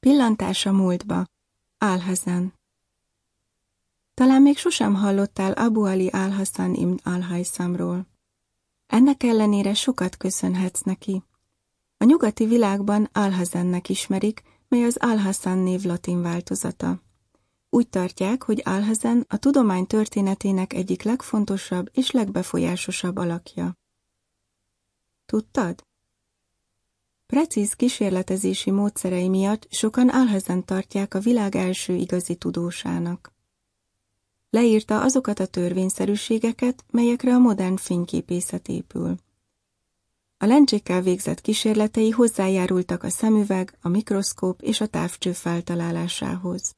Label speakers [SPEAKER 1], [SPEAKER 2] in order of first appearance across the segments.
[SPEAKER 1] Pillantás a múltba. Alhazen. Talán még sosem hallottál Abu Ali al-Hasan ibn al-Haysamról. Ennek ellenére sokat köszönhetsz neki. A nyugati világban Alhazennek ismerik, mely az Al-Hasan név latin változata. Úgy tartják, hogy Alhazen a tudomány történetének egyik legfontosabb és legbefolyásosabb alakja. Tudtad? Precíz kísérletezési módszerei miatt sokan Alhazent tartják a világ első igazi tudósának. Leírta azokat a törvényszerűségeket, melyekre a modern fényképészet épül. A lencsékkel végzett kísérletei hozzájárultak a szemüveg, a mikroszkóp és a távcső feltalálásához.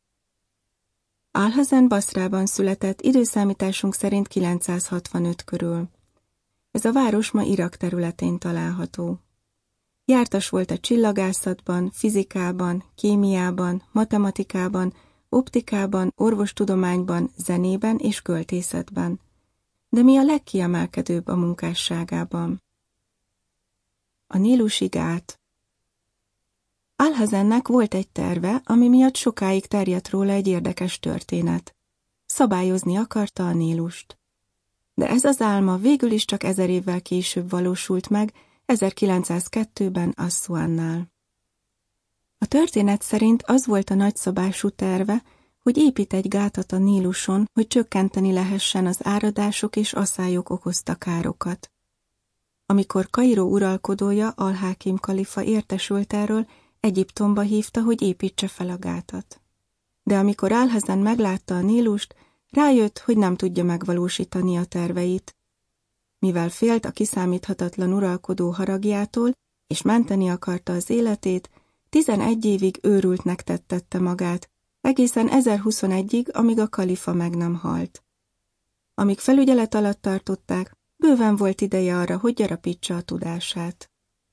[SPEAKER 1] Alhazen Baszrában született időszámításunk szerint 965 körül. Ez a város ma Irak területén található. Jártas volt a csillagászatban, fizikában, kémiában, matematikában, optikában, orvostudományban, zenében és költészetben. De mi a legkiemelkedőbb a munkásságában? A Nílusi gát. Alhazennek volt egy terve, ami miatt sokáig terjedt róla egy érdekes történet. Szabályozni akarta a Nílust. De ez az álma végül is csak 1000 évvel később valósult meg, 1902-ben Asszuannál. A történet szerint az volt a nagyszabású terve, hogy épít egy gátat a Níluson, hogy csökkenteni lehessen az áradások és aszályok okozta károkat. Amikor Kairó uralkodója, Al-Hákim kalifa értesült erről, Egyiptomba hívta, hogy építse fel a gátat. De amikor Alhazen meglátta a Nílust, rájött, hogy nem tudja megvalósítani a terveit. Mivel félt a kiszámíthatatlan uralkodó haragjától, és menteni akarta az életét, 11 évig őrültnek tettette magát, egészen 1021-ig, amíg a kalifa meg nem halt. Amíg felügyelet alatt tartották, bőven volt ideje arra, hogy gyarapítsa a tudását.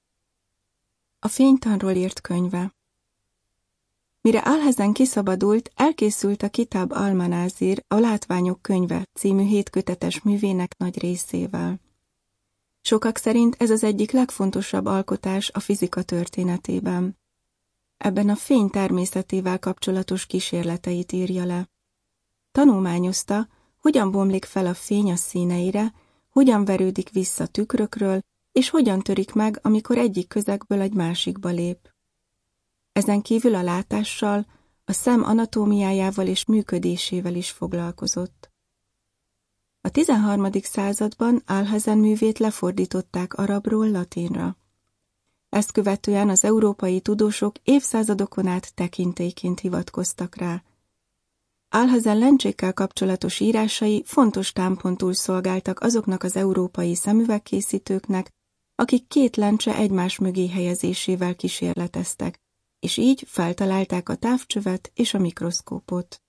[SPEAKER 1] A fénytanról írt könyve. Mire Alhazen kiszabadult, elkészült a Kitab al-Manázir, a Látványok könyve című 7 kötetes művének nagy részével. Sokak szerint ez az egyik legfontosabb alkotás a fizika történetében. Ebben a fény természetével kapcsolatos kísérleteit írja le. Tanulmányozta, hogyan bomlik fel a fény a színeire, hogyan verődik vissza tükrökről, és hogyan törik meg, amikor egyik közegből egy másikba lép. Ezen kívül a látással, a szem anatómiájával és működésével is foglalkozott. A 13. században Alhazen művét lefordították arabról latinra. Ezt követően az európai tudósok évszázadokon át tekintélyként hivatkoztak rá. Alhazen lencsékkel kapcsolatos írásai fontos támpontul szolgáltak azoknak az európai szemüvegkészítőknek, akik 2 lencse egymás mögé helyezésével kísérleteztek, és így feltalálták a távcsövet és a mikroszkópot.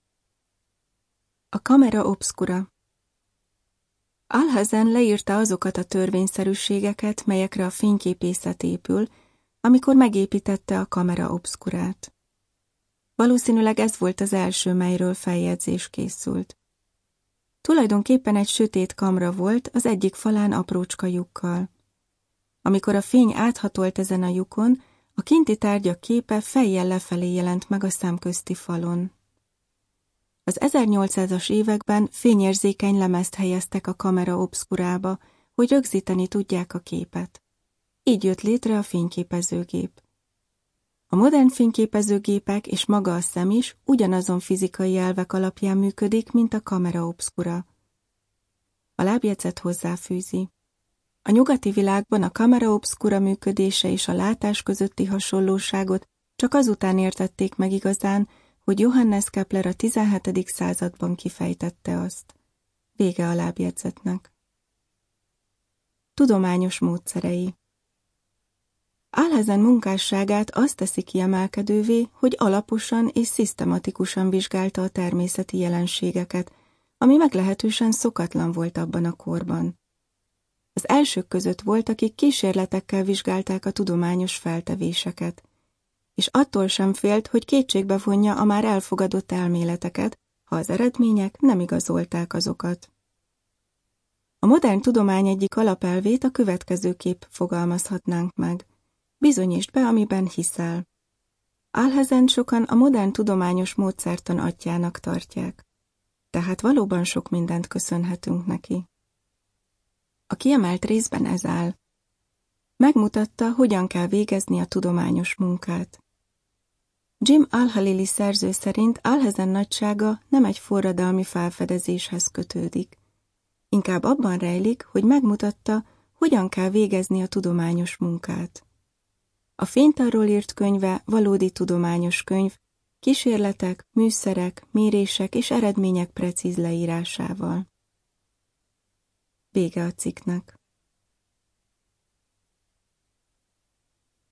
[SPEAKER 1] A camera obscura. Alhazen leírta azokat a törvényszerűségeket, melyekre a fényképészet épül, amikor megépítette a camera obscurát. Valószínűleg ez volt az első, melyről feljegyzés készült. Tulajdonképpen egy sötét kamra volt, az egyik falán aprócska lyukkal. Amikor a fény áthatolt ezen a lyukon, a kinti tárgyak képe fejjel lefelé jelent meg a szemközti falon. Az 1800-as években fényérzékeny lemezt helyeztek a camera obscurába, hogy rögzíteni tudják a képet. Így jött létre a fényképezőgép. A modern fényképezőgépek és maga a szem is ugyanazon fizikai elvek alapján működik, mint a camera obscura. A lábjegyzet hozzáfűzi. A nyugati világban a camera obscura működése és a látás közötti hasonlóságot csak azután értették meg igazán, hogy Johannes Kepler a 17. században kifejtette azt. Vége a lábjegyzetnek. Tudományos módszerei. Alhazen munkásságát azt teszi kiemelkedővé, hogy alaposan és szisztematikusan vizsgálta a természeti jelenségeket, ami meglehetősen szokatlan volt abban a korban. Az elsők között volt, akik kísérletekkel vizsgálták a tudományos feltevéseket, és attól sem félt, hogy kétségbe vonja a már elfogadott elméleteket, ha az eredmények nem igazolták azokat. A modern tudomány egyik alapelvét a következőképp fogalmazhatnánk meg. Bizonyítsd be, amiben hiszel. Alhazent sokan a modern tudományos módszertan atyjának tartják, tehát valóban sok mindent köszönhetünk neki. A kiemelt részben ez áll. Megmutatta, hogyan kell végezni a tudományos munkát. Jim Al-Halili szerző szerint Alhazen nagysága nem egy forradalmi felfedezéshez kötődik. Inkább abban rejlik, hogy megmutatta, hogyan kell végezni a tudományos munkát. A fénytarról írt könyve valódi tudományos könyv, kísérletek, műszerek, mérések és eredmények precíz leírásával. Vége a cikknek.